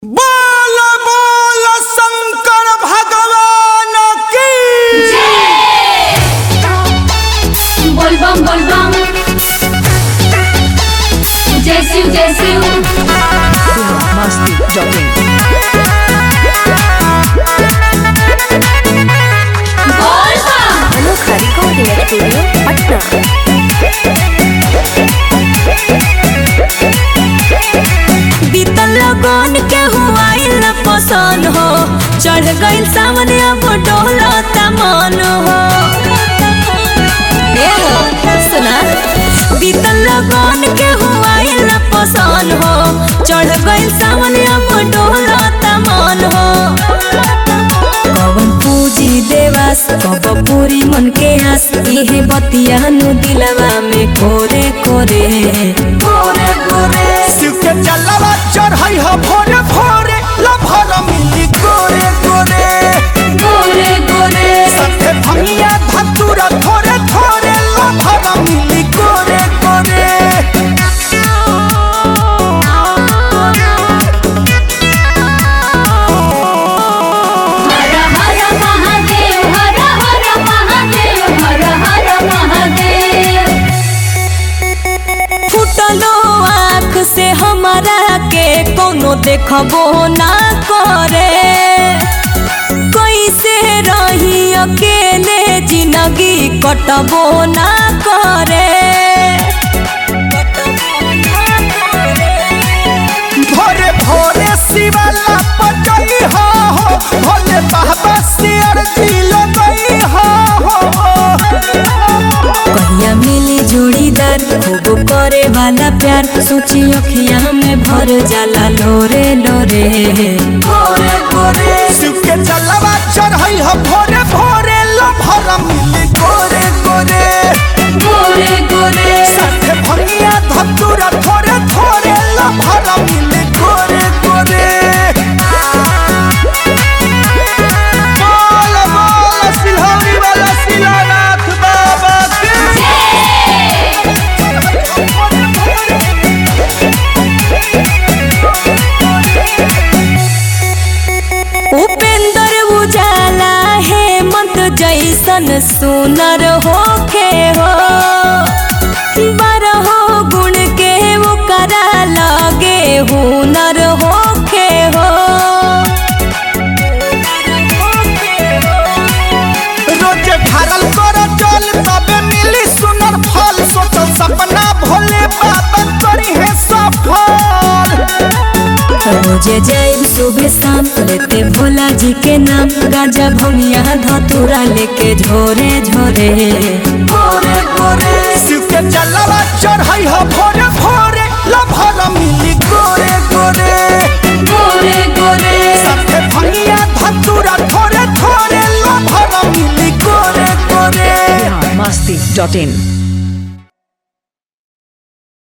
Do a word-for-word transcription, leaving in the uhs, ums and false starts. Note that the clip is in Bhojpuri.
बोल बोल शंकर भगवान की जय। बोल बम बोल बम जय शिव जय शिव। मस्ती जॉगिंग। बोल बम अनोखा रिकॉर्डिंग स्टूडियो पटना। बीतल लगन के हुआ न पसंद हो, चढ़ गइल सामने अब डोलता मन हो। ए हो सुना, बीतल लगन के हुआ न पसंद हो, चढ़ गइल सामने अब डोलता मन हो। कवन पूजी देवास कब पूरी मन के आस, इहे बतिया नु दिलवा में कोरे कोरे गोरे गोरे शिव के जलवा चढ़ाई हो भोरे भोरे लभर मिली गोरे गोरे गोरे गोरे सत्य भंगिया धतुरा थोरे थोरे लभर मिली गोरे गोरे हर हर महादेव हर हर महादेव हर हर महादेव। फुटलो आँख से हमारा के कोनो देखबो ना करे। कैसे रही अकेले जिंदगी कटबो ना करे। भोरे भोरे शिवाला पटई हो हो भोले बाबा सियर जिलो गई हो हो कहिया मिली जोड़ीदार खूब करे वाला प्यार, सोची अखिया में भर जाला लोरे लोरे। गोरे गोरे शिव के जलवा चढ़ाई हो भोरे भोरे लभर मिली गोरे गोरे गोरे गोरे सत्य भंगिया धतुरा थोरे थोरे लभर मिली गोरे गोरे बोल बोल सिलहरी वाला शिलानाथ बाबा की उपेंद्र उजाला हेमंत जैसन सुनर होखे हो। बारहो गुण के ओकरा लगे हुनर होखे हो। रोजे भरल कर जल तबे मिली सुनर फल, सोचल सपना भोले बाबा करी है सफल। रोजे जाइब सुबह शाम लेते भोला जी के नाम, गाजा भंगिया धतूरा लेके झोरे झोरे। गोरे गोरे शिव के जलवा चढ़ाई हो भोरे भोरे लभर मिली गोरे गोरे गोरे गोरे सत्य भंगिया धतुरा थोरे थोरे लभर मिली गोरे गोरे मस्ती डॉट इन।